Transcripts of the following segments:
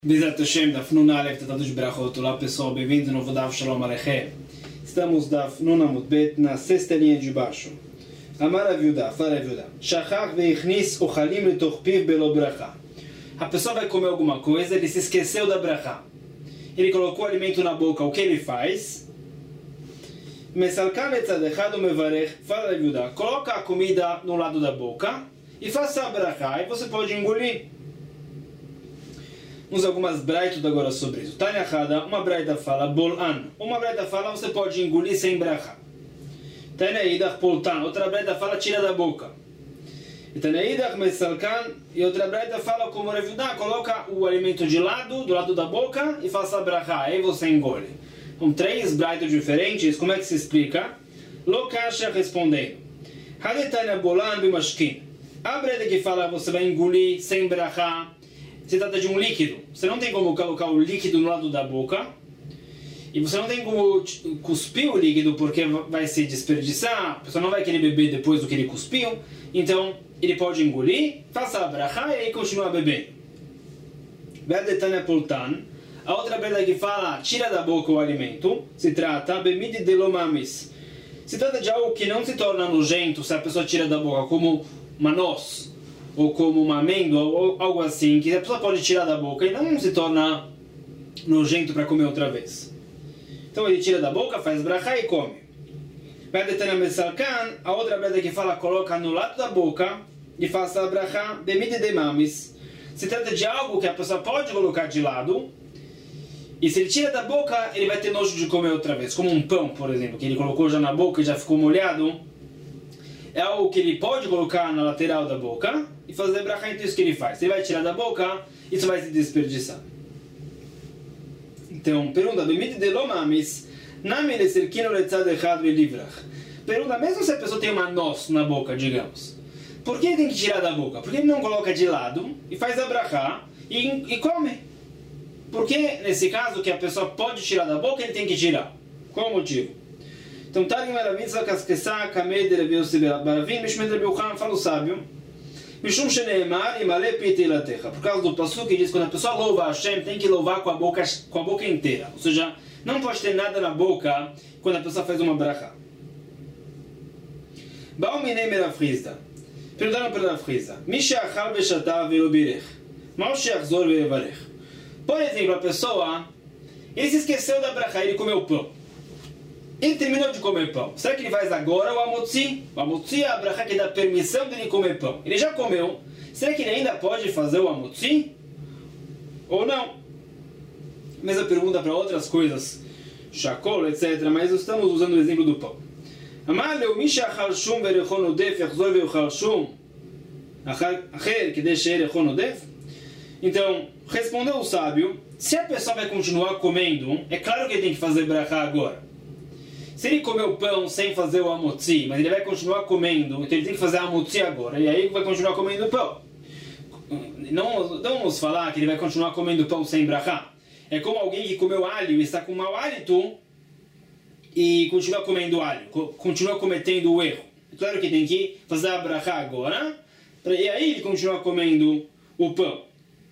Bezat Hashem, Daf Nun Aleph, Tratado de Brachot. Olá pessoal, bem-vindos ao novo Daf Shalom Aleichem. Estamos Daf Nun Amud Bet, na sexta linha de baixo. Amar Aviuda, fala Aviuda. Shachach veichnis ochalim letoch piv belo bracha. A pessoa vai comer alguma coisa, ele se esqueceu da bracha. Ele colocou o alimento na boca, o que ele faz? Mesalkan letzad echad umevarech, fala Aviuda. Coloca a comida no lado da boca e faça a bracha, e você pode engolir. Vamos algumas braitot agora sobre isso. Tanya Hada, uma braita fala bolan. Uma braita fala você pode engolir sem bracha. Tanya Idach poltan. Outra braita fala tira da boca. E Tanya Idach mesalkan. E outra braita fala como Reviudá, coloca o alimento de lado, do lado da boca e faça a bracha. Aí você engole. São três braitot diferentes. Como é que se explica? Lokasha respondendo. Hadetanya bolan bimashkin. A braita que fala você vai engolir sem bracha. Se trata de um líquido. Você não tem como colocar o líquido no lado da boca. E você não tem como cuspir o líquido porque vai se desperdiçar. A pessoa não vai querer beber depois do que ele cuspiu. Então, ele pode engolir, faça a bracha e aí continua bebendo. A outra breda que fala, tira da boca o alimento. Se trata, bemide de lomamis. Se trata de algo que não se torna nojento se a pessoa tira da boca, como uma noz. Ou como uma amêndoa, ou algo assim, que a pessoa pode tirar da boca e não se torna nojento para comer outra vez. Então ele tira da boca, faz bracha e come. A outra breda que fala, coloca no lado da boca e faça a bracha bemide de mamis. Se trata de algo que a pessoa pode colocar de lado, e se ele tira da boca, ele vai ter nojo de comer outra vez. Como um pão, por exemplo, que ele colocou já na boca e já ficou molhado. É algo que ele pode colocar na lateral da boca e fazer bracha, então isso que ele faz. Ele vai tirar da boca, isso vai se desperdiçar. Então, pergunta, bemide de lomamis, nami leserkino letzad echad velivrach. Pergunta, mesmo se a pessoa tem uma noz na boca, digamos, por que ele tem que tirar da boca? Por que ele não coloca de lado e faz a bracha e come? Por que, nesse caso, que a pessoa pode tirar da boca, ele tem que tirar? Qual o motivo? Então, Targum Eravim Tzakaskeса Kamed Rabi Yossi Baravim Mishmed Rabi Yochanan fala o sábio Mishum Sheneemar Imale Piti Latecha. Por causa do passuque que diz que quando a pessoa louva a Hashem tem que louvar com a boca inteira. Ou seja, não pode ter nada na boca quando a pessoa faz uma bracha. Baum Minei Merafrizda. Perguntaram para a Rafrizda Misha Achal Veshatav Ve'obirech Mal Sheachzor Ve'evarech. Por exemplo, a pessoa ele se esqueceu da bracha, ele comeu pão. Ele terminou de comer pão. Será que ele faz agora o amotzi? O amotzi é a bracha que dá permissão dele comer pão. Ele já comeu. Será que ele ainda pode fazer o amotzi? Ou não? Mesma pergunta para outras coisas. Shakol, etc. Mas estamos usando o exemplo do pão. Amaleu misha achal shum verechon odef yachzor veuchal shum acher que deixe erechon odef. Então, respondeu o sábio. Se a pessoa vai continuar comendo, é claro que ele tem que fazer bracha agora. Se ele comeu pão sem fazer o amotzi, mas ele vai continuar comendo, então ele tem que fazer a amotzi agora, e aí vai continuar comendo pão. Não vamos falar que ele vai continuar comendo pão sem bracha. É como alguém que comeu alho e está com mau hálito e continua comendo alho, continua cometendo o erro. É claro que tem que fazer a bracha agora, e aí ele continua comendo o pão.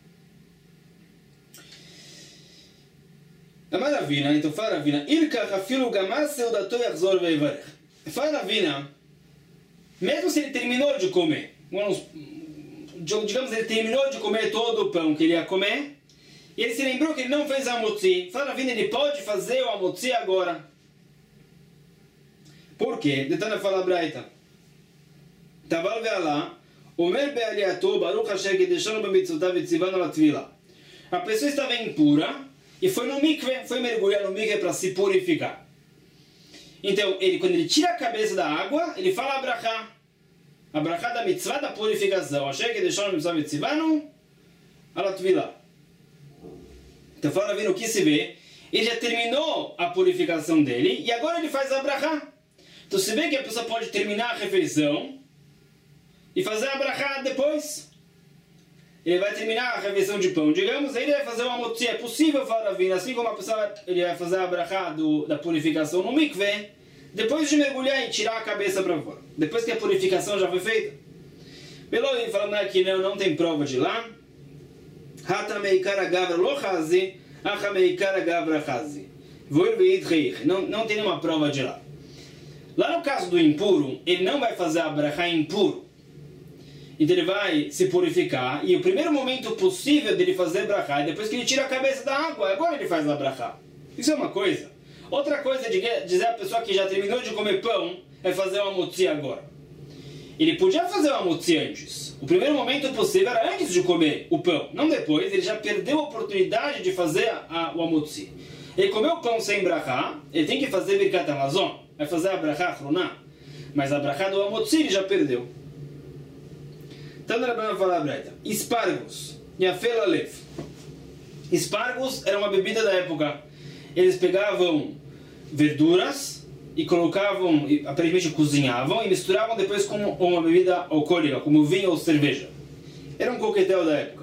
Amar Ravina, então fala Ravina, Ilkach afilu gamar seudato yachzor ve'evarech. Fala Ravina, mesmo se ele terminou de comer, digamos ele terminou de comer todo o pão que ele ia comer, e ele se lembrou que ele não fez a amotzi, fala Ravina, ele pode fazer o amotzi agora. Por quê? Detana fala Braita. Taval ve'alá, omer be'aliato, baruch Hashem kedeshanu b'mitzvotav v'tzivanu latvila. A pessoa estava impura, e foi no mikve, foi mergulhar no mikve para se purificar. Então, quando ele tira a cabeça da água, ele fala a brachá da mitzvah da purificação. Achei que deixou no mitzvah mitzvahnu alatvila. Então, fala vendo o que se vê, ele já terminou a purificação dele, e agora ele faz a brachá. Então, se vê que a pessoa pode terminar a refeição, e fazer a brachá depois. Ele vai terminar a refeição de pão, digamos, aí ele vai fazer uma amotzi. É possível, fala Ravina, assim como a pessoa ele vai fazer a brachá da purificação no mikve, depois de mergulhar e tirar a cabeça para fora. Depois que a purificação já foi feita. Beloim falando que não tem prova de lá. Não tem nenhuma prova de lá. Lá no caso do impuro, ele não vai fazer a brachá impuro. Então ele vai se purificar, e o primeiro momento possível dele fazer brachá é depois que ele tira a cabeça da água, agora ele faz a brachá. Isso é uma coisa. Outra coisa é dizer a pessoa que já terminou de comer pão, é fazer uma motzi agora. Ele podia fazer uma motzi antes. O primeiro momento possível era antes de comer o pão, não depois. Ele já perdeu a oportunidade de fazer o amotzi. Ele comeu o pão sem brachá, ele tem que fazer birkat hamazon, vai fazer a brachá achroná. Mas a brachá do amotzi ele já perdeu. Então, Rabbanan fala a breita. Espargos, yafel alev. Espargos era uma bebida da época. Eles pegavam verduras e colocavam, aparentemente cozinhavam, e misturavam depois com uma bebida alcoólica, como vinho ou cerveja. Era um coquetel da época.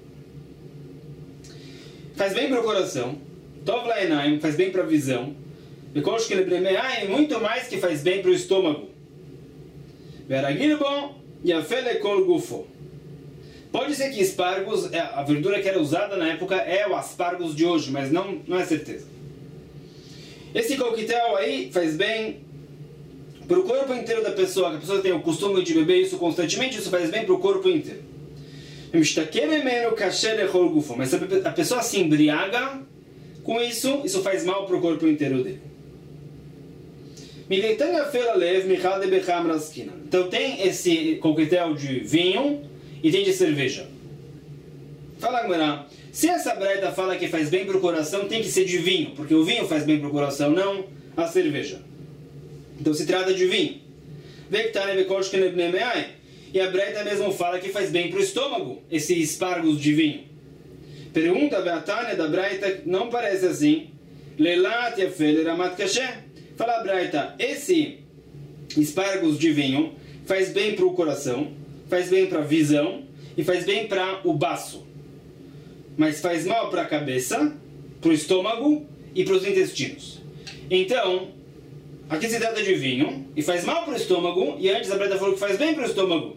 Faz bem para o coração. Tov la'enaim, faz bem para a visão. Bekosh kelebreme'aim, muito mais que faz bem para o estômago. Veragil bom, yafel lekol gufo. Pode ser que espargos, a verdura que era usada na época é o aspargos de hoje, mas não é certeza. Esse coquetel aí faz bem para o corpo inteiro da pessoa, que a pessoa tem o costume de beber isso constantemente, isso faz bem para o corpo inteiro. Mas a pessoa se embriaga com isso, isso faz mal para o corpo inteiro dele. Então tem esse coquetel de vinho e tem de cerveja. Fala, Gamara, se essa breita fala que faz bem para o coração, tem que ser de vinho, porque o vinho faz bem para o coração, não a cerveja. Então se trata de vinho. E a breita mesmo fala que faz bem para o estômago, esses espargos de vinho. Pergunta a Tânia da breita, não parece assim. Lelat yafel ramat kasher. Fala a breita, esse espargos de vinho faz bem para o coração, faz bem para a visão e faz bem para o baço. Mas faz mal para a cabeça, para o estômago e para os intestinos. Então, aqui se trata de vinho e faz mal para o estômago, e antes a Breta falou que faz bem para o estômago.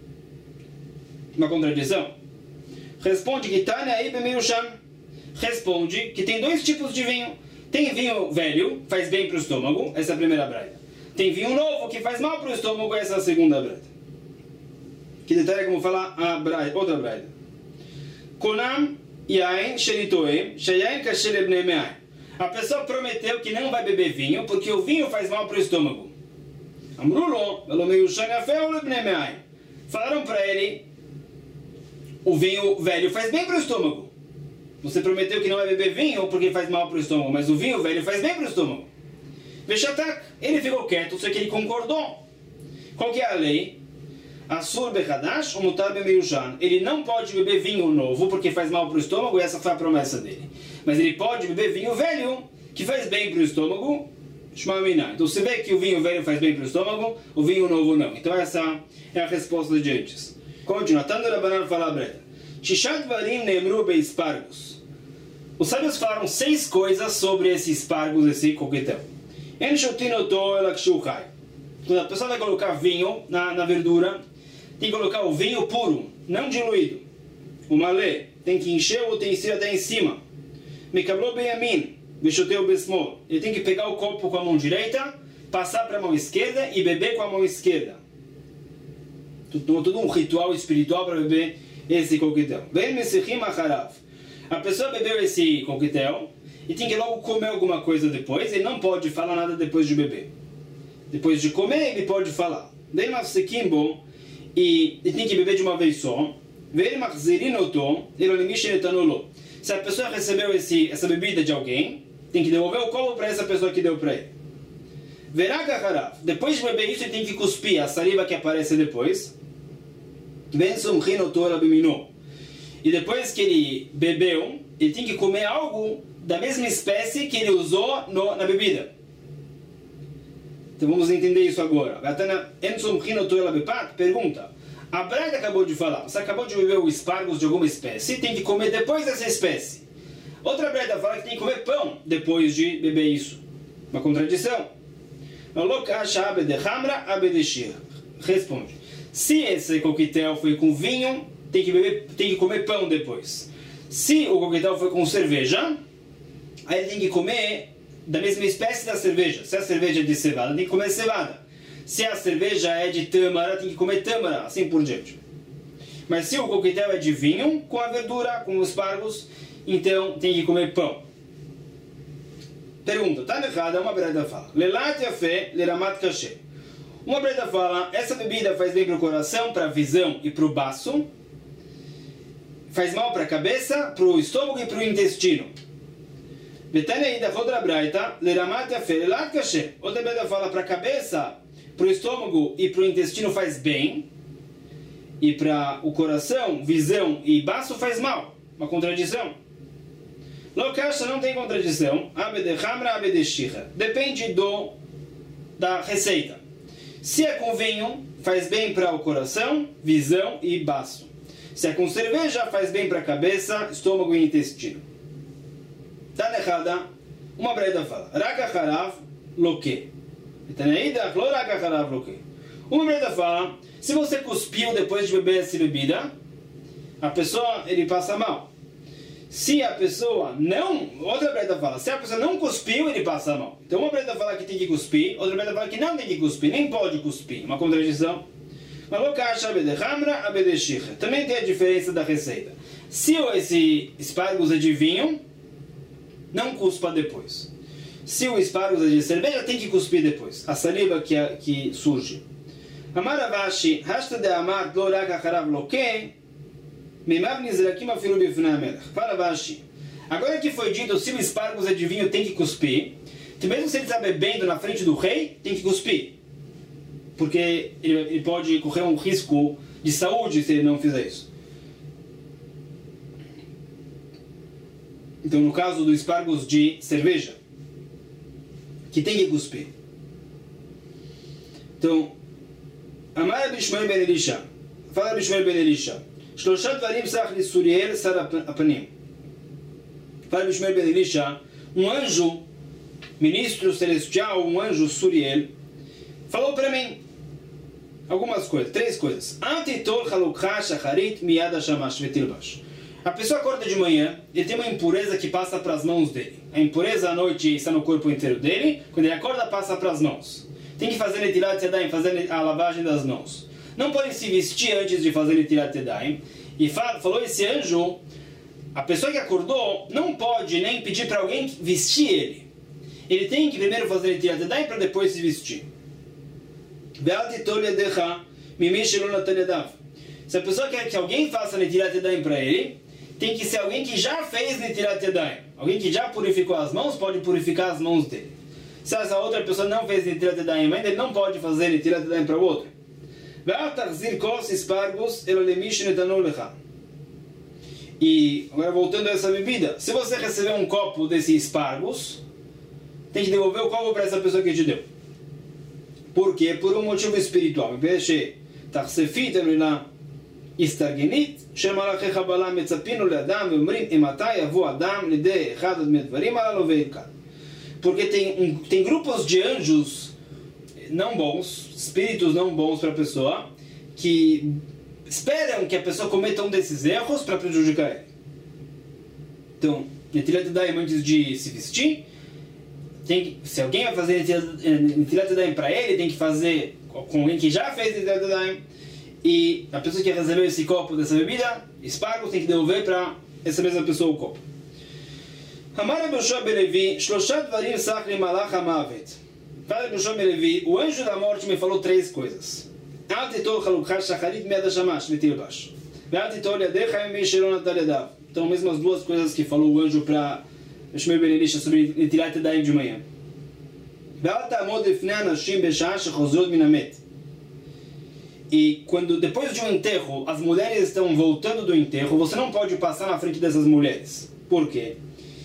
Uma contradição? Responde que Tânia aí meio cham. Responde que tem dois tipos de vinho. Tem vinho velho, faz bem para o estômago, essa é a primeira Breta. Tem vinho novo que faz mal para o estômago, essa é a segunda Breta. Que detalhe como falar a braita, outra braita. Konam yain sheritoem, shayain kasher lebnei me'ain. A pessoa prometeu que não vai beber vinho, porque o vinho faz mal para o estômago. Amrulo, velo meyushan yafel lebnei me'ain. Falaram para ele, o vinho velho faz bem para o estômago. Você prometeu que não vai beber vinho porque faz mal para o estômago, mas o vinho velho faz bem para o estômago. Veshatak, ele ficou quieto, só que ele concordou. Qual que é a lei? Asur bechadash ou mutar bemeyushan. Ele não pode beber vinho novo porque faz mal para o estômago, e essa foi a promessa dele. Mas ele pode beber vinho velho que faz bem para o estômago. Então você vê que o vinho velho faz bem para o estômago, o vinho novo não. Então essa é a resposta de antes. Continua. Tando Rabbanan fala a breta. Shishat varim neemru beispargos. Os sábios falaram 6 coisas sobre esse espargos, esse coquetel. En shotinoto elakshuchai. Quando a pessoa vai colocar vinho na verdura, tem que colocar o vinho puro, não diluído. O malé tem que encher o utensílio até em cima. Mekablou beyamin, veshoteu besmol. Ele tem que pegar o copo com a mão direita, passar para a mão esquerda e beber com a mão esquerda. Todo um ritual espiritual para beber esse coquetel. Vem mesechim acharav. A pessoa bebeu esse coquetel e tem que logo comer alguma coisa depois. Ele não pode falar nada depois de beber. Depois de comer, ele pode falar. Vem mafsekim e tem que beber de uma vez só. Vem machzerinoto, elonimishnetanolo. Se a pessoa recebeu essa bebida de alguém, tem que devolver o copo para essa pessoa que deu para ele. Verá kacharav. Depois de beber isso, ele tem que cuspir a saliva que aparece depois. Vem sumchinoto elabimino. E depois que ele bebeu, ele tem que comer algo da mesma espécie que ele usou na bebida. Então vamos entender isso agora. Pergunta. A Braita acabou de falar. Você acabou de beber o espargos de alguma espécie, tem que comer depois dessa espécie. Outra Braita fala que tem que comer pão depois de beber isso. Uma contradição. Responde. Se esse coquetel foi com vinho, tem que comer pão depois. Se o coquetel foi com cerveja, aí ele tem que comer da mesma espécie da cerveja. Se a cerveja é de cevada, tem que comer cevada. Se a cerveja é de tâmara, tem que comer tâmara, assim por diante. Mas se o coquetel é de vinho, com a verdura, com os espargos, então tem que comer pão. Pergunta, tá errada, uma breda fala. Lelat yafé, leramat kashe. Uma breda fala, essa bebida faz bem para o coração, para a visão e para o baço. Faz mal para a cabeça, para o estômago e para o intestino. Betaneida, rodra braita, leramat yafé, lelat kashe. Outra breda fala, para a cabeça, para o estômago e para o intestino faz bem. E para o coração, visão e baço faz mal. Uma contradição. Lokasha não tem contradição. Abedechamra, abedeshicha. Depende da receita. Se é com vinho, faz bem para o coração, visão e baço. Se é com cerveja, faz bem para a cabeça, estômago e intestino. Tá errada. Uma breda fala. Raka harav loke. Etaneida, lo raka harav loke. Uma breda fala, se você cuspiu depois de beber essa bebida, a pessoa, ele passa mal. Se a pessoa não... Outra breda fala, se a pessoa não cuspiu, ele passa mal. Então uma breda fala que tem que cuspir, outra breda fala que não tem que cuspir, nem pode cuspir. Uma contradição. Também tem a diferença da receita. Se esse espargos é de vinho, não cuspa depois. Se o espargos é de cerveja, tem que cuspir depois. A saliva que surge. Amar Ravashi, hashta de amar lo rak acharav loke, memav nizrakim afilu bifnei hamelech. Fala Ravashi. Agora que foi dito, se o espargos é de vinho, tem que cuspir. Então, mesmo se ele está bebendo na frente do rei, tem que cuspir. Porque ele pode correr um risco de saúde se ele não fizer isso. Então, no caso do espargos de cerveja, que tem que cuspir. Então, Amar Rabbi Shmuel ben Elisha. Fala Rabbi Shmuel ben Elisha. Shloshat varim sach lisuriel sar apanim. Fala Rabbi Shmuel ben Elisha. Um anjo, ministro celestial, um anjo Suriel, falou para mim algumas coisas, 3 coisas. Antitol halukha shacharit miyad hashamash vetilbash. A pessoa acorda de manhã, ele tem uma impureza que passa para as mãos dele. A impureza à noite está no corpo inteiro dele, quando ele acorda passa para as mãos. Tem que fazer netilat yadayim, fazer a lavagem das mãos. Não pode se vestir antes de fazer netilat yadayim. E falou esse anjo, a pessoa que acordou não pode nem pedir para alguém vestir ele. Ele tem que primeiro fazer netilat yadayim para depois se vestir. Se a pessoa quer que alguém faça netilat yadayim para ele, tem que ser alguém que já fez netilat yadayim. Alguém que já purificou as mãos, pode purificar as mãos dele. Se essa outra pessoa não fez netilat yadayim ainda, ele não pode fazer netilat yadayim para o outro. E agora voltando a essa bebida, se você receber um copo desse espargos, tem que devolver o copo para essa pessoa que te deu. Por quê? Por um motivo espiritual. הסתרגנית שמלאכי חבלה מצפינו לאדם ואומרים אימתי יבוא אדם לידי אחד מהדברים הללו וילכד. Porque tem grupos de anjos não bons, espíritos não bons para a pessoa, que esperam que a pessoa cometa um desses erros para prejudicar ele. Então, netilat yadayim antes de se vestir, se alguém vai fazer netilat yadayim para ele, tem que fazer com alguém que já fez netilat yadayim. E a pessoa que recebeu esse copo dessa bebida, espargos, tem que devolver para essa mesma pessoa o copo. Amar Rabbi Yoshua ben Levi, Shloshat Dvarim Sach li Malach HaMavet. Fala Rabbi Yoshua ben Levi, o anjo da morte me falou 3 coisas. Al titol chalukha shacharit miad hashamash vetilbash. Ve'al titol yadecha mi shelo natal yadav. Então, mesmo as 2 coisas que falou o anjo para Shmuel ben Elisha sobre netilat yadayim de manhã. Ve'al ta'amod lifnei anashim b'sha'ah shechozrot min hamet. E quando depois de um enterro as mulheres estão voltando do enterro, você não pode passar na frente dessas mulheres. Por quê?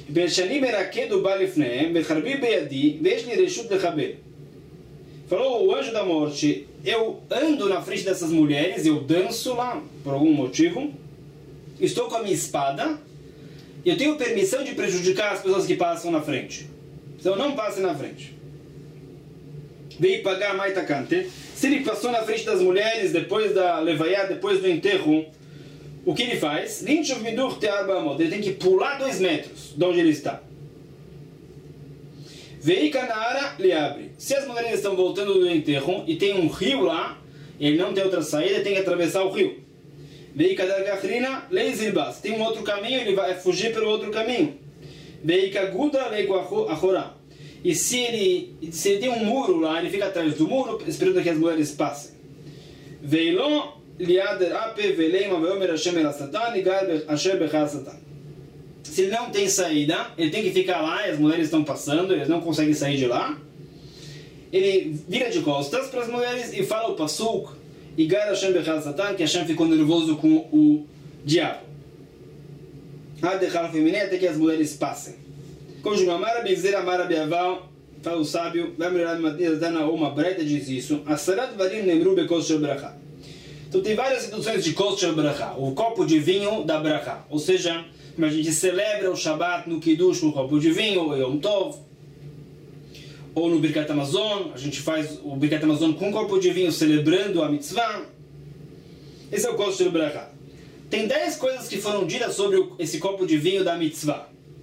Falou o anjo da morte, eu ando na frente dessas mulheres, eu danço lá por algum motivo, estou com a minha espada, e eu tenho permissão de prejudicar as pessoas que passam na frente. Então não passe na frente. Veio pagar Maitacante. Se ele passou na frente das mulheres depois da levaiá, depois do enterro, o que ele faz? Ele tem que pular 2 metros de onde ele está. Veika Nara lhe abre. Se as mulheres estão voltando do enterro e tem um rio lá, ele não tem outra saída, tem que atravessar o rio. Veika Dargachrina leizilbas. Tem um outro caminho, ele vai fugir pelo outro caminho. Veika Guda leiguachorá. E se ele tem um muro lá, ele fica atrás do muro, esperando que as mulheres passem. Veilon liader ape veleima veomer Hashem el Satan igar Hashem bechar Satan. Se ele não tem saída, ele tem que ficar lá e as mulheres estão passando, eles não conseguem sair de lá. Ele vira de costas para as mulheres e fala o pasuk igar Hashem bechar Satan, que Hashem ficou nervoso com o diabo. Até que as mulheres passem. Continua, Mara Bizer Amara Biaval, fala o sábio, vai melhorar uma breta diz isso. Asarat varim nemru bekos shel bracha. Então tem várias situações de kos shel bracha, o copo de vinho da bracha. Ou seja, a gente celebra o Shabbat no Kiddush com o copo de vinho, ou Yom Tov, ou no Birkat Hamazon, a gente faz o Birkat Hamazon com um copo de vinho celebrando a mitzvah. Esse é o kos shel bracha. Tem 10 coisas que foram ditas sobre esse copo de vinho da mitzvah.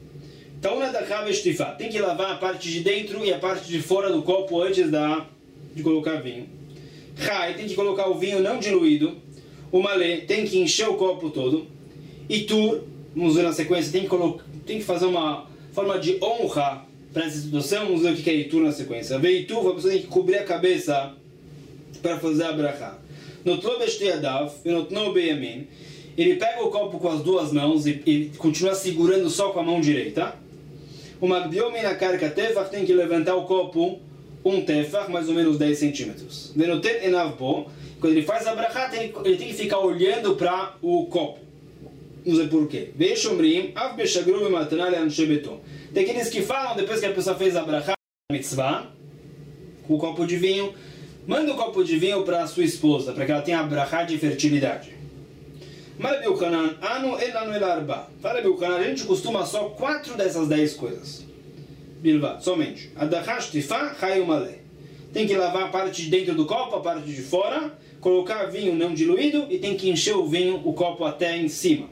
Tem que lavar a parte de dentro e a parte de fora do copo antes de colocar vinho. Tem que colocar o vinho não diluído. O malé tem que encher o copo todo. E tur, vamos ver na sequência, tem que fazer uma forma de honra para essa situação. Vamos ver o que é itur na sequência. Veitur, a pessoa tem que cobrir a cabeça para fazer a brachá. Notlo b'shteyadav, notno beyamin. Ele pega o copo com as 2 mãos e continua segurando só com a mão direita. O Magdiomi na carca tefach tem que levantar o copo um tefach, mais ou menos 10 centímetros. Venotet enavbo, quando ele faz a brachá, ele tem que ficar olhando para o copo. Não sei porquê. Veishomrim, av beshagru b'matana le'anshe beton. Tem aqueles que falam, depois que a pessoa fez a brachá, mitzvah, com o copo de vinho, manda o copo de vinho para a sua esposa, para que ela tenha a brachá de fertilidade. Fala Bilchanan, a gente costuma só 4 dessas 10 coisas. Bilva, somente. Tem que lavar a parte de dentro do copo, a parte de fora, colocar vinho não diluído e tem que encher o vinho, o copo até em cima.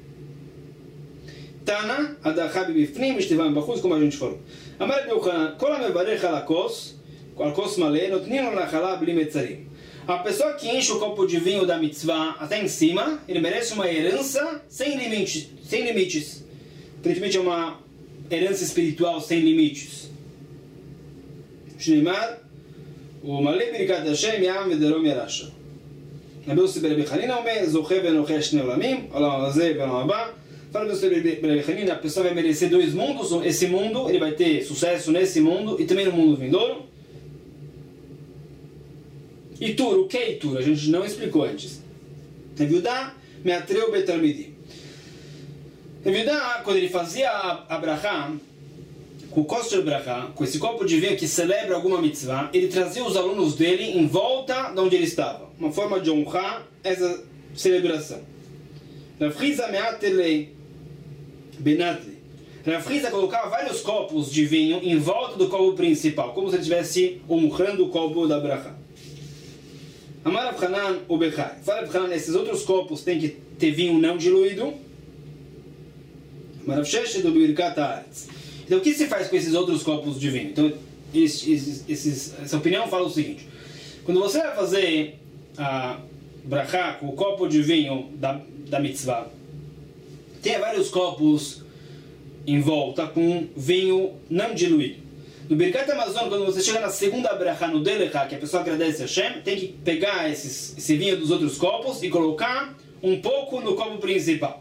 Tana, como a gente falou. Amar Bilchanan, a pessoa que enche o copo de vinho da mitzvah até em cima, ele merece uma herança sem limites. Aparentemente é uma herança espiritual sem limites. Shneimar, o malei birikat Hashem yam v'derom yarasha. Nabi Yosef ben Rabbi Chanina omer, zoche v'noche shnei olamim, olam hazeh v'olam haba. Fala Nabi Yosef ben Rabbi Chanina, a pessoa vai merecer 2 mundos. Esse mundo, ele vai ter sucesso nesse mundo e também no mundo vindouro. Itur, o que é Itur? A gente não explicou antes. Reviudá, meatreu betalmidi. Reviudá, quando ele fazia a brachá, com o kosher brachá, com esse copo de vinho que celebra alguma mitzvah, ele trazia os alunos dele em volta de onde ele estava. Uma forma de honrar essa celebração. Rav Friza meatelei benatli. Rav Friza colocava vários copos de vinho em volta do copo principal, como se ele estivesse honrando o copo da brachá. Amar Rav Hanan o Bechai. Fala Rav Hanan, esses outros copos tem que ter vinho não diluído. Amar Rav Sheshet do Birkat Haaretz. Então o que se faz com esses outros copos de vinho? Então essa opinião fala o seguinte: quando você vai fazer a brachá com o copo de vinho da mitzvah, tem vários copos em volta com vinho não diluído. No Birkat Hamazon, quando você chega na segunda brachá, no Delecha, que a pessoa agradece a Hashem, tem que pegar esse vinho dos outros copos e colocar um pouco no copo principal.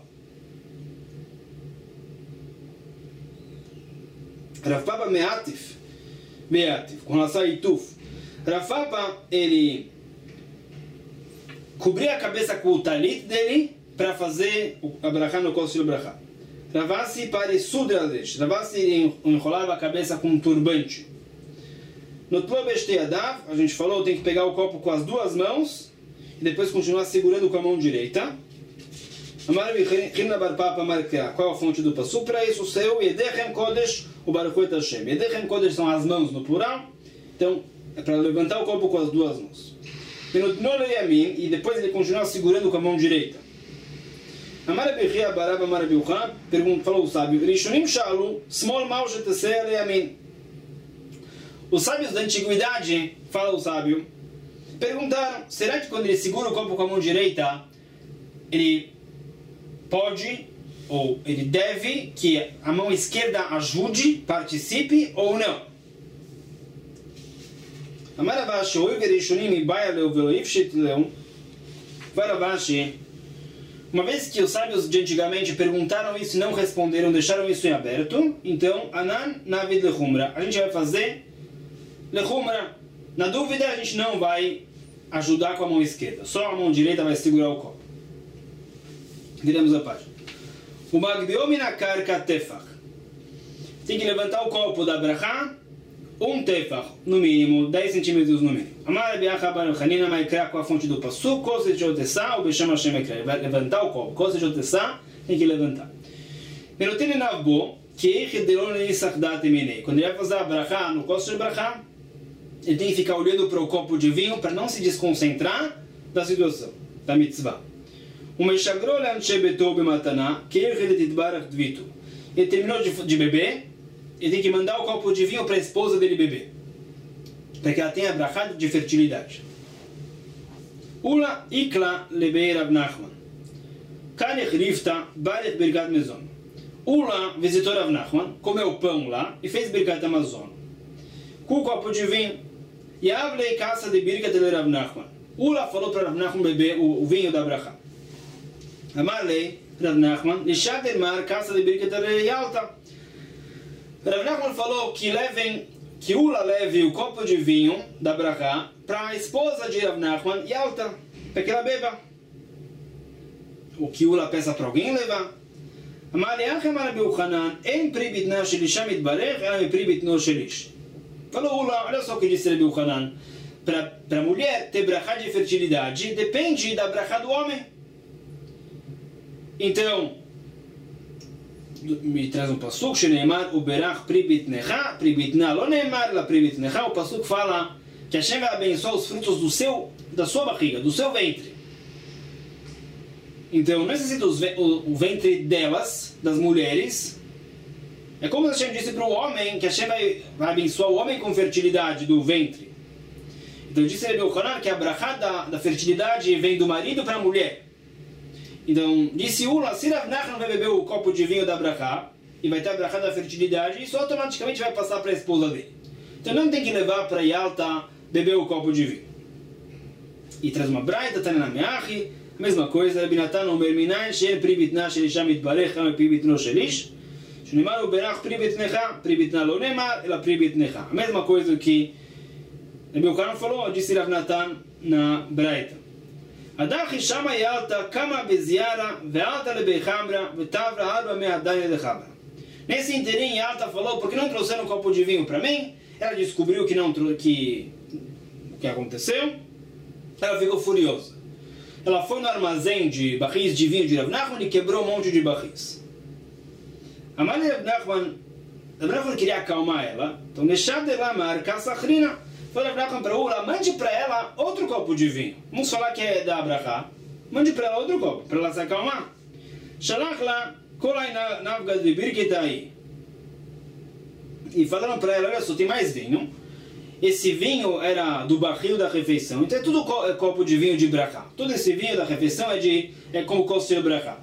Rav Papa meatif, com relação a Ituf. Rav Papa, ele cobria a cabeça com o talit dele para fazer a brachá no kos shel brachá. Ravasi para Sudradesh. Ravasi enrolava a cabeça com um turbante. No Tlobeshteyadav, a gente falou, tem que pegar o copo com as 2 mãos e depois continuar segurando com a mão direita. Amar Rina Bar Papa Markea. Qual é a fonte do passo? Para isso, seu Yedechem Kodesh, o Baruch Hashem. Yedechem Kodesh são as mãos no plural. Então, é para levantar o copo com as 2 mãos. E depois ele continua segurando com a mão direita. Amar Rabi Chia Barav Amar Rabi Yochanan, falou o sábio, Rishonim Shalu, Smol Mal Sheteser Leyamin. Os sábios da antiguidade, fala o sábio, perguntaram, será que quando ele segura o copo com a mão direita, ele pode, ou ele deve, que a mão esquerda ajude, participe, ou não? Amar Ravashi, Oi Verishonim Ibaya Leu Veloifshit Leu, vai Ravashi, uma vez que os sábios de antigamente perguntaram isso e não responderam, deixaram isso em aberto, então, Anan Navid Lechumra, a gente vai fazer Lechumra. Na dúvida, a gente não vai ajudar com a mão esquerda, só a mão direita vai segurar o copo. Viramos a página. O Magbiom Minakar Katefach. Tem que levantar o copo da Brachá, tefach, no mínimo, 10 centímetros no mínimo. Amar Rabi Acha Bar Chanina Maikra com a fonte do Pasuk, Kosech Otessá, o Besham Hashem Ekra. Vai levantar o copo, Kosech Otessá, tem que levantar. Merotene Navbo, que Hedelon Nisachdat Eminei. Quando ele vai fazer a Brachá, no Kosech Brachá, ele tem que ficar olhando para o copo de vinho para não se desconcentrar da situação, da mitzvah. O Meshagrol Anshebetou Bemataná, que Titbarach Dvitu. Ele terminou de beber, ele tem que mandar o copo de vinho para a esposa dele beber, para que ela tenha brachá de fertilidade. Ula Ikla Lebei Rav Nachman. Kanech Rifta Barech Birkat Mezon. Ula visitou Rav Nachman, comeu pão lá e fez Birkat Amazon. Com o copo de vinho. Yavlei caça de Birkat de Rav Nachman. Ula falou para Rav Nachman beber o vinho da brachá. Amarlei Rav Nachman, Lishader Mar caça de Birkat de Yalta. Rav Nachman falou que Ula leve o copo de vinho da brachá para a esposa de Rav Nachman, Yalta, para que ela beba. O que Ula peça para alguém levar. Amaleach Amar Rabi Yochanan, em pribitna shelisha mitbarech, ela me pribitno shelish. Falou Ula, olha só o que disse Rabi Yochanan. Para a mulher ter brachá de fertilidade, depende da brachá do homem. Então, me traz um pasuk, Sheneimar Uberach Pribitnecha, Pribitna lo Neimar la Pribitnecha. O pasuk fala que Hashem vai abençoar os frutos da sua barriga, do seu ventre. Então, não necessita o ventre delas, das mulheres. É como Hashem disse para o homem, que Hashem vai abençoar o homem com fertilidade do ventre. Então, disse Rabi Yochanan que a brachá da fertilidade vem do marido para a mulher. Então, disse Ula, se Rav Nachman vai beber o copo de vinho da brachá, e vai ter a brachá da fertilidade, isso automaticamente vai passar para a esposa dele. Então não tem que levar para Yalta beber o copo de vinho. E traz uma braita, Tana Meachi, a mesma coisa, Rabbi Natan Omer Minayin, She'en pribitna shelisha mitbarech, Ela pribitno shelish, Shenemar Uberach pribitnecha, pribitna lo neemar, Ela pribitnecha. A mesma coisa que Rabbi Yochanan falou, disse Rav Natan na braita. Adachi Shama Yalta Kama Beziara Vealta Lebechamra Vetavra Arba Meadaya de Chabra. Nesse inteirinho Yalta falou, por que não trouxeram um copo de vinho para mim? Ela descobriu que o que aconteceu. Ela ficou furiosa. Ela foi no armazém de barris de vinho de Rav Nachman e quebrou um monte de barris. A mãe de Rav Nachman queria acalmar ela. Então, deixar de lá marcar Sachrina. Foi Rav Nachman para Ula, mande para ela outro copo de vinho. Vamos falar que é da brachá. Mande para ela outro copo, para ela se acalmar. Shalach lá, kolai navgad de birkitai. E falaram para ela, olha só, tem mais vinho. Esse vinho era do barril da refeição. Então é tudo copo de vinho de brachá. Todo esse vinho da refeição é como copo de brachá.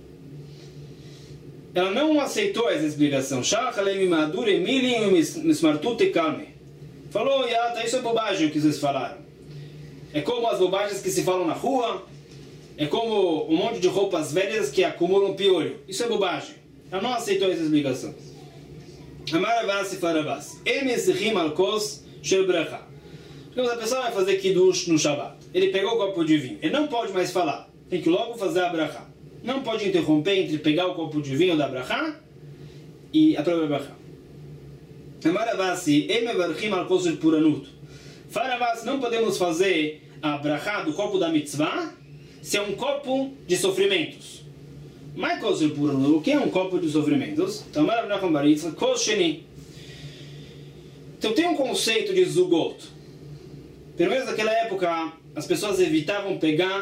Ela não aceitou essa explicação. Shalach alei madure milim mismartute calme. Falou, Yalta, isso é bobagem o que vocês falaram. É como as bobagens que se falam na rua. É como um monte de roupas velhas que acumulam piolho. Isso é bobagem. Ela não aceitou essa explicação. Amaravas e faravas. Emesihim alkos shel bracha. A pessoa vai fazer kiddush no Shabbat. Ele pegou o copo de vinho. Ele não pode mais falar. Tem que logo fazer a bracha. Não pode interromper entre pegar o copo de vinho da bracha e a própria bracha. Amaravasi, emevarchim al kosher puranut. Faravas, não podemos fazer a brachá do copo da mitzvah se é um copo de sofrimentos. Mas kosher puranut, o que é um copo de sofrimentos? Então, Amaravnacham baritza, kosheni. Então, tem um conceito de zugot. Pelo menos naquela época, as pessoas evitavam pegar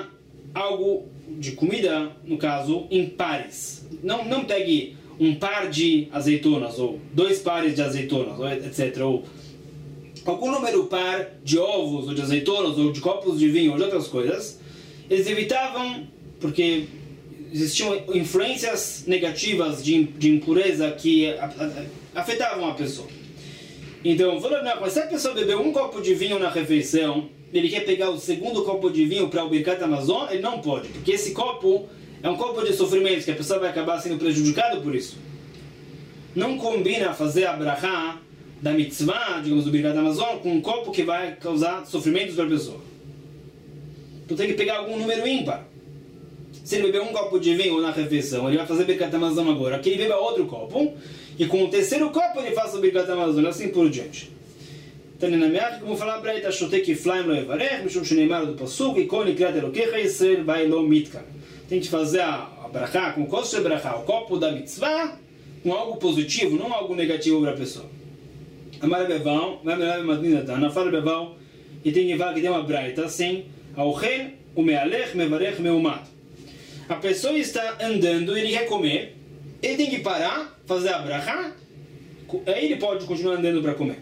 algo de comida, no caso, em pares. Não pegue um par de azeitonas, ou 2 pares de azeitonas, etc. Ou algum número par de ovos, ou de azeitonas, ou de copos de vinho, ou de outras coisas. Eles evitavam, porque existiam influências negativas de impureza que afetavam a pessoa. Então, mas se a pessoa bebeu um copo de vinho na refeição, ele quer pegar o segundo copo de vinho para o Birkat Hamazon, ele não pode, porque esse copo é um copo de sofrimento, que a pessoa vai acabar sendo prejudicada por isso. Não combina fazer a brachá da mitzvah, digamos, do Birkat Hamazon, com um copo que vai causar sofrimentos para a pessoa. Então tem que pegar algum número ímpar. Se ele beber um copo de vinho na refeição, ele vai fazer Birkat Hamazon agora, que ele beba outro copo, e com o terceiro copo ele faça o Birkat Hamazon, assim por diante. Como falar para ele, está chotek flaim lo evarech, mishum shneimar do pasuk, e kol nikrat elokecha Yisrael vai lo mitkan. Tem que fazer a brachá com o kosh de brachá, o copo da mitzvah, com algo positivo, não algo negativo para a pessoa. Amar Beval, vai melhor madnina dana, fala Beval, e tem que falar que tem uma braita assim, auchen o mealech mevarech meumat. A pessoa está andando, ele quer comer, ele tem que parar, fazer a brachá, aí ele pode continuar andando para comer.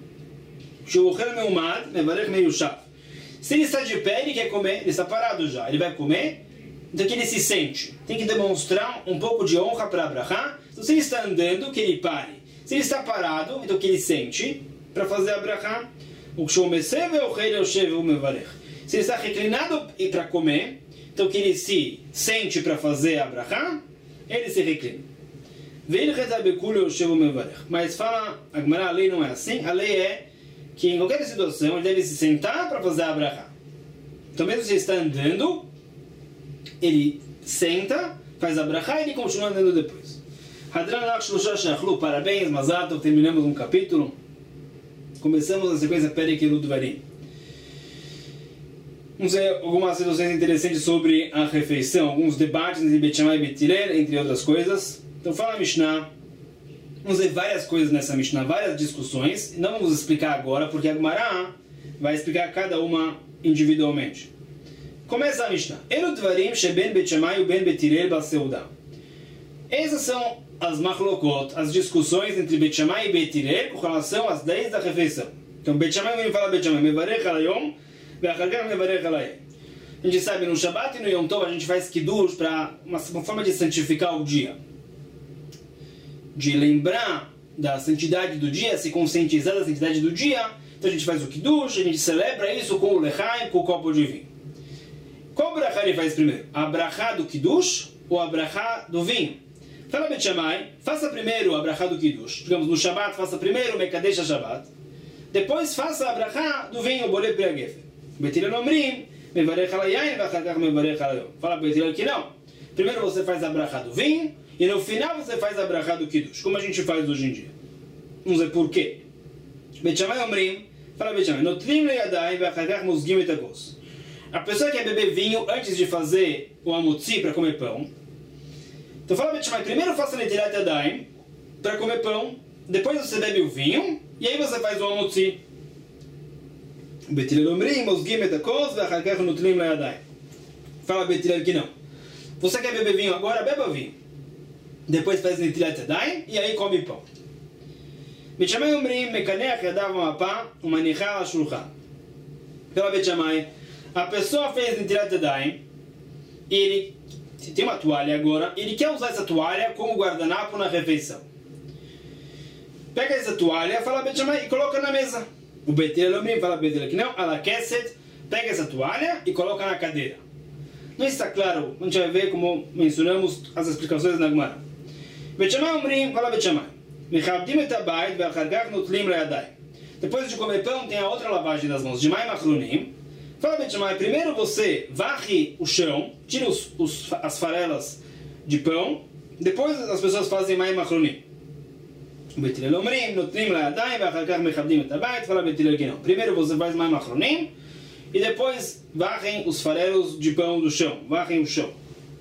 Se ele está de pé, ele quer comer, ele está parado já, ele vai comer, então que ele se sente. Tem que demonstrar um pouco de honra para a brachá. Então se ele está andando, que ele pare. Se ele está parado, então que ele sente para fazer a brachá. Se ele está reclinado para comer, então que ele se sente para fazer a brachá, ele se reclina. Mas fala, a lei não é assim, a lei é que em qualquer situação ele deve se sentar para fazer a brachá. Então mesmo se ele está andando, ele senta, faz a brachá e ele continua andando depois. Parabéns, Mazal Tov, terminamos um capítulo. Começamos a sequência Perek Dvarim. Vamos ver algumas situações interessantes sobre a refeição, alguns debates entre Bet Shammai e Bet Hillel, entre outras coisas. Então fala a Mishnah. Vamos ver várias coisas nessa Mishnah, várias discussões. Não vamos explicar agora, porque a Gemara vai explicar cada uma individualmente. Começa a Mishnah. Elu dvarim sheben Bet Shammai u ben Bet Hillel ba'seudah. Essas são as machlokot, as discussões entre Bet Shammai e Bet Hillel com relação às leis da refeição. Então Bet Shammai fala Bet Shammai, mevarech alayom, ve'achar mevarech alayom. A gente sabe, no Shabbat e no Yom Tov a gente faz kiddush para uma forma de santificar o dia. De lembrar da santidade do dia, se conscientizar da santidade do dia. Então a gente faz o kiddush, a gente celebra isso com o lechaim, com o copo de vinho. Qual brachá ele faz primeiro? A brachá do kiddush ou a brachá do vinho? Fala Bet Shammai, faça primeiro a brachá do kiddush. Digamos, no Shabbat, faça primeiro o Mekadesh Shabbat. Depois faça a brachá do vinho, o Borei Pri HaGefer. Bet Hillel omrim, mevarech al yain, ve'achar kach mevarech al hayom. Fala Bet Hillel que não. Primeiro você faz a brachá do vinho, e no final você faz a brachá do kiddush, como a gente faz hoje em dia. Vamos ver por quê. Bet Shammai omrim, fala Bet Shammai, notrim leyadai, ve'achar kach mozgim et hagos. A pessoa quer beber vinho antes de fazer o amotzi para comer pão. Então fala Bet Shammai, primeiro faça netilat yadayim para comer pão, depois você bebe o vinho, e aí você faz o amotzi. Bet Hillel omrim, mozgim et hagos, ve'achar kach notrim leyadayim. Fala Bet Hillel que não. Você quer beber vinho agora, beba vinho. Depois faz netilat yadayim, e aí come pão. Bet Shammai omrim, mekaneach yadav ma'apa, umanichah al shulchan. Fala Bet Shammai, a pessoa fez netilat yadayim, e ele tem uma toalha agora, ele quer usar essa toalha como guardanapo na refeição. Pega essa toalha, fala Bet Shammai, e coloca na mesa. O Bet Hillel omrim, fala Bet Hillel que não, ala keset, pega essa toalha e coloca na cadeira. Não está claro, a gente vai ver como mencionamos as explicações na Gemara. Bet Shammai omrim, fala Bet Shammai, mechabdim et habayit ve'achar kach notlim leyadayim. Depois de comer pão, tem a outra lavagem das mãos, de mayim achronim. Fala Bet Shammai, primeiro você varre o chão, tira as farelas de pão, depois as pessoas fazem mayim achronim. Bet Hillel omrim, notlim leyadayim ve'achar kach mechabdim et habayit. Fala Bet Hillel que não. Primeiro você faz mayim achronim, e depois varrem os farelos de pão do chão, varrem o chão.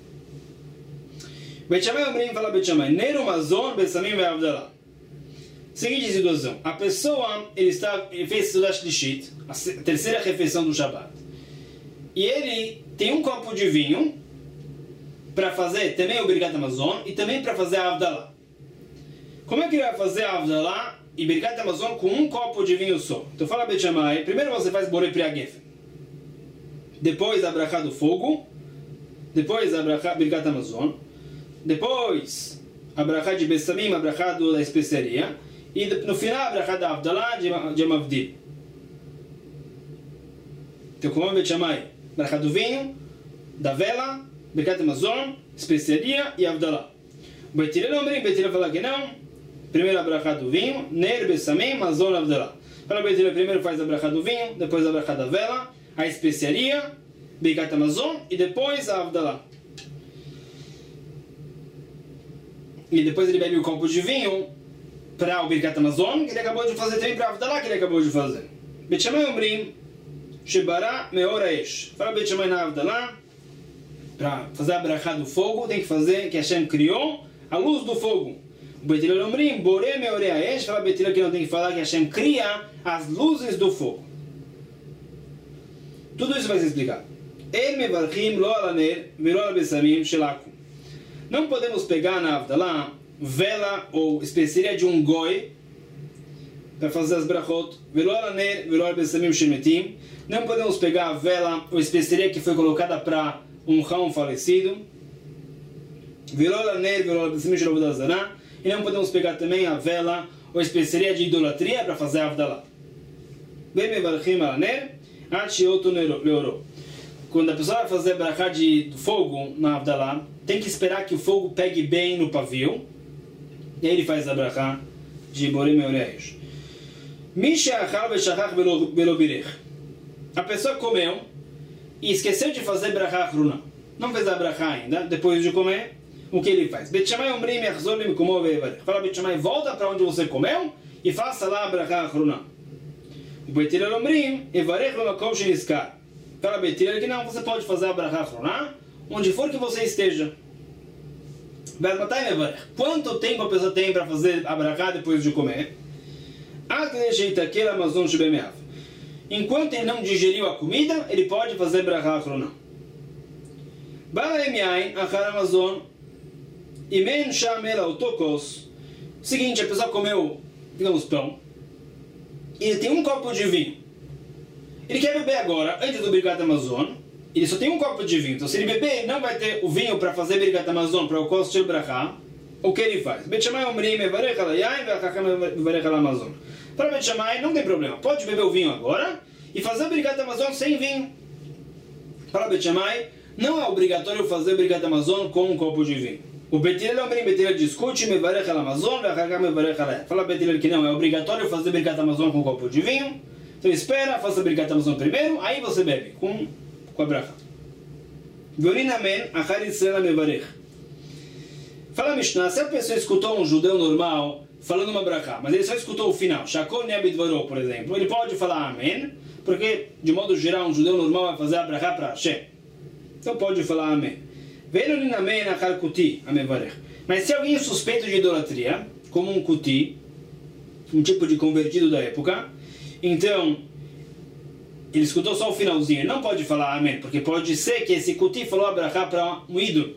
Bet Shammai omrim, fala Bet Shammai, neru mazon besamim ve'avdalah. Seguinte situação, a pessoa ele fez Sudah Shlishit, a terceira refeição do Shabbat, e ele tem um copo de vinho para fazer também o Birkat Hamazon e também para fazer a Havdalah. Como é que ele vai fazer a Havdalah e Birkat Hamazon com um copo de vinho só? Então fala Beit Shammai, primeiro você faz Borei Pri Hagefen, depois a brachá do fogo, depois a brachá Birkat Hamazon, depois a brachá de Bessamim, a brachá da especiaria, e no final a brachá da Havdalah de Mavdil. Então como é Beit Shammai? Brachá do vinho, da vela, Birkat Hamazon, especiaria e Havdalah. O Beit Hillel fala que não. Primeiro a brachá do vinho, Ner, Bessamim, Mazon, Havdalah. Fala Beit Hillel, primeiro faz a brachá do vinho, depois a brachá da vela, a especiaria, Birkat Hamazon e depois a Havdalah. E depois ele bebe o copo de vinho para o Birkat Hamazon, que ele acabou de fazer também para a Havdalah, que ele acabou de fazer. Beit Shammai Omrim, Shebara Meor Haesh. Fala Beit Shammai na Havdalah, para fazer a brachá do fogo, tem que fazer que Hashem criou a luz do fogo. O Beit Hillel Omrim, Borei Meor Haesh. Fala Beit Hillel que não tem que falar que Hashem cria as luzes do fogo. Tudo isso vai ser explicado. El mevarchim lo ala ner velo ala besamim shelakum. Não podemos pegar na Havdalah vela ou especiaria de um goi para fazer as brachot. Velo ala ner velo ala besamim shemetim. Não podemos pegar a vela ou especiaria que foi colocada para honrar um falecido. Velo ala ner velo ala besamim shel zará. E não podemos pegar também a vela ou especiaria de idolatria para fazer a Havdalah. Bem mevarchim ala ner ad sheoto leoro. Quando a pessoa vai fazer brachá de fogo na Havdalah, tem que esperar que o fogo pegue bem no pavio. E aí ele faz a brachá de Borei Meor Haesh. Misha achal veshachach velo birech. A pessoa comeu e esqueceu de fazer brachá achruna. Não fez a brachá ainda, depois de comer, o que ele faz? Beit Shammai omrim yachzor lemikomo ve'yevarech. Fala Beit Shammai, volta para onde você comeu e faça lá a brachá achruna. O Beit Hillel omrim yevarech b'makom sheniskar. Fala Beit Hillel que não, você pode fazer a brachá achruna onde for que você esteja. Quanto tempo a pessoa tem para fazer a brachá depois de comer? Enquanto ele não digeriu a comida, ele pode fazer brachá achrona. Seguinte, a pessoa comeu, digamos, pão, e ele tem um copo de vinho. Ele quer beber agora, antes do Birkat Hamazon. Ele só tem um copo de vinho. Então, se ele beber, ele não vai ter o vinho para fazer Birkat Hamazon, para o qual se brachá. O que ele faz? Beit Shammai omrim mevarech ala yain ve'achacham mevarech ala Hamazon. Para Beit Shammai não tem problema. Pode beber o vinho agora e fazer o Birkat Hamazon sem vinho. Para Beit Shammai não é obrigatório fazer o Birkat Hamazon com um copo de vinho. O Beit Hillel omrim, Beit Hillel discute mevarech ala Hamazon ve'achacham mevarech ala yain. Fala Beit Hillel que não é obrigatório fazer Birkat Hamazon com um copo de vinho. Então espera, faça o Birkat Hamazon primeiro, aí você bebe com a brachá. Fala Mishnah, se a pessoa escutou um judeu normal falando uma brachá, mas ele só escutou o final, Shakol Neabidvarou, por exemplo, ele pode falar amém, porque de modo geral um judeu normal vai fazer a brachá para Hashem. Então pode falar amém. Mas se alguém é suspeito de idolatria, como um kuti, um tipo de convertido da época, então ele escutou só o finalzinho, ele não pode falar amém, porque pode ser que esse kuti falou a brachá para um ídolo.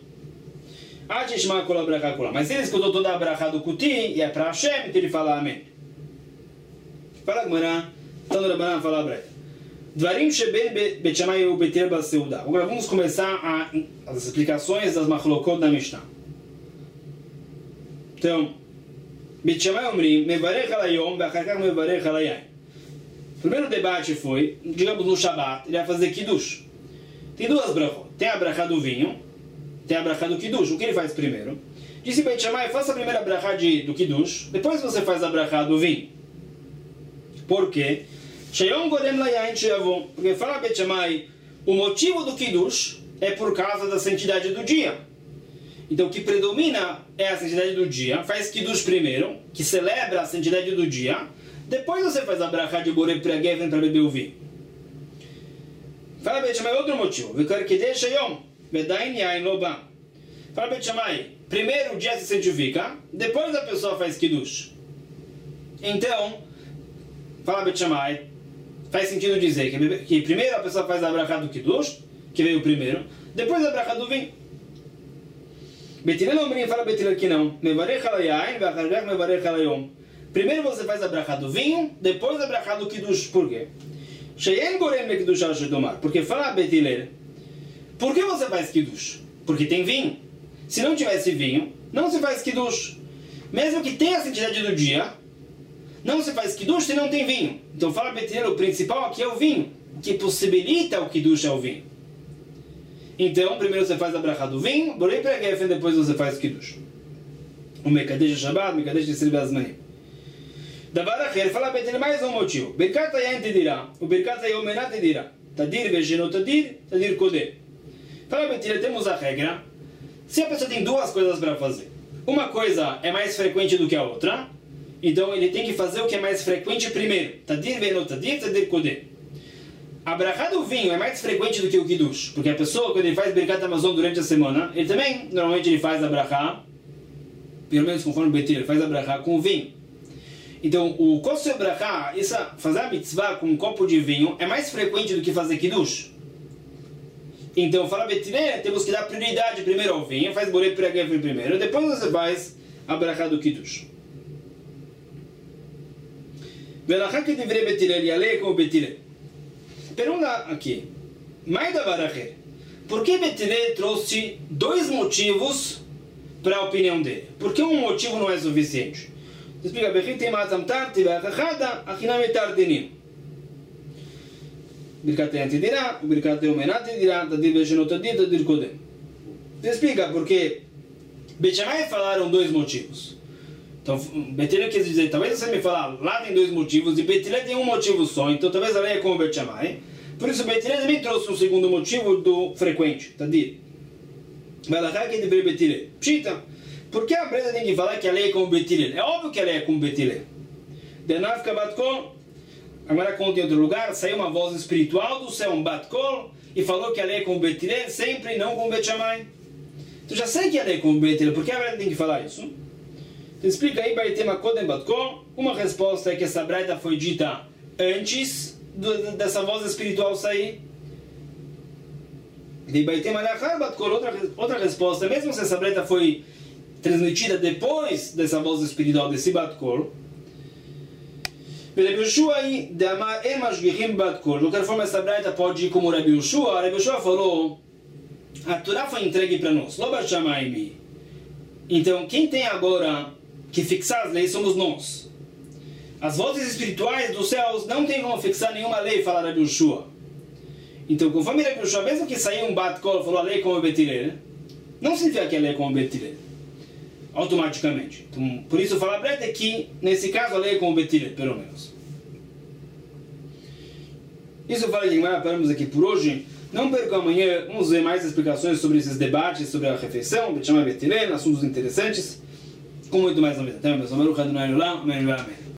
Mas se ele escutou toda a brachá do kuti e é para Hashem, então ele fala amém. Fala Gemara, então o Rabanan fala a breta. Dvarim sheben Beit Shammai e Beit Hillel b'seuda. Agora vamos começar as explicações das machlokot da Mishnah. Então, Beit Shammai omrim mevarech ala yom ve'achar kach mevarech ala yain. O primeiro debate foi, digamos no Shabbat, ele vai fazer Kiddush. Tem duas brachot. Tem a brachá do vinho, tem a brachá do Kiddush. O que ele faz primeiro? Disse Beit Shammai, faça a primeira brachá do Kiddush, depois você faz a brachá do vinho. Por quê? Porque fala Beit Shammai, o motivo do Kiddush é por causa da santidade do dia. Então o que predomina é a santidade do dia. Faz Kiddush primeiro, que celebra a santidade do dia. Depois você faz a brachá de Borei Pri Hagefen para beber o vinho. Fala Beit Shammai, outro motivo. Fala Beit Shammai, primeiro o dia se santifica, depois a pessoa faz Kiddush. Então, fala Beit Shammai, faz sentido dizer que primeiro a pessoa faz a brachá do Kiddush que veio primeiro, depois a brachá do vinho. Beit Hillel Omrim fala Beit Hillel que não. Mevarech al yain ve'achargach mevarech al hayom. Primeiro você faz a brachá do vinho, depois a brachá do kiddush. Por quê? Sheyen gorem lekiddush al shetomar. Porque fala Beit Hillel, por que você faz kiddush? Porque tem vinho. Se não tivesse vinho, não se faz kiddush. Mesmo que tenha a santidade do dia, não se faz kiddush se não tem vinho. Então fala Beit Hillel, o principal aqui é o vinho. O que possibilita o kiddush é o vinho. Então, primeiro você faz a brachá do vinho, borei para gefen, depois você faz kiddush. O mekadesh Shabbat, o mekadesh de Sirve Azmanim. Davar acher, fala Beit Hillel mais um motivo. Birkat hayayin te dirá, o birkat hayomenat te dirá. Tadir vejeno tadir, tadir kodeh. Fala Beit Hillel, temos a regra. Se a pessoa tem duas coisas para fazer, uma coisa é mais frequente do que a outra, então ele tem que fazer o que é mais frequente primeiro. Tadir vejeno tadir, tadir kodeh. A brachá do vinho é mais frequente do que o kiddush, porque a pessoa, quando ele faz Birkat Hamazon durante a semana, ele também, normalmente ele faz a brachá, pelo menos conforme o Beit Hillel, ele faz a brachá com o vinho. Então, o kosher brachá, fazer a mitzvah com um copo de vinho, é mais frequente do que fazer kiddush. Então, fala Beit Hillel, temos que dar prioridade primeiro ao vinho, faz borei pregefen primeiro, depois você faz a brachá do kiddush. Velachá que deveria Beit Hillel, e a lei é como Beit Hillel. Pergunta aqui, por que Beit Hillel trouxe dois motivos para a opinião dele? Por que um motivo não é suficiente? Explica, explica porque Beit Shammai falaram dois motivos. Então, Beit Hillel quer dizer, talvez você me falar, lá tem dois motivos, e Beit Hillel tem um motivo só, então talvez a lei é como Beit Shammai. Por isso, Beit Hillel também trouxe um segundo motivo do frequente, Tadir. Velachá que deveria Beit Hillel. Pshita, por que a presa tem que falar que a lei é como Beit Hillel? É óbvio que a lei é como Beit Hillel. Denav kabatkol, agora conta em outro lugar, saiu uma voz espiritual do céu, um batkol, e falou que a lei é como Beit Hillel, sempre não como Beit Shammai. Tu já sei que a lei é como Beit Hillel, por que a presa tem que falar isso? Explica aí, Baitema Kodem Batko. Uma resposta é que essa braita foi dita antes dessa voz espiritual sair. E Baitema Lachar Batko, outra resposta, mesmo se essa braita foi transmitida depois dessa voz espiritual, desse Batkol. Rabbi Yoshua aí, de amar emashgichim Batkol. De qualquer forma, essa braita pode ir como Rabbi Yoshua. Rabbi Yoshua falou, a Torá foi entregue para nós, lo Beit Shammai. Então, quem tem agora que fixar as leis somos nós. As vozes espirituais dos céus não tem como fixar nenhuma lei, fala Rabbi Yoshua. Então, conforme Rabbi Yoshua, mesmo que saiu um Batkol, falou a lei como Beit Hillel, não significa que a lei é como Beit Hillel, automaticamente. Então, por isso, falar breta é que, nesse caso, a lei é como Beit Hillel, pelo menos. Isso eu falei de Gemara, paramos aqui por hoje. Não percam amanhã, vamos ver mais explicações sobre esses debates, sobre a refeição, Beit Shammai e Beit Hillel, assuntos interessantes, com muito mais novidade. Até mais. Amém.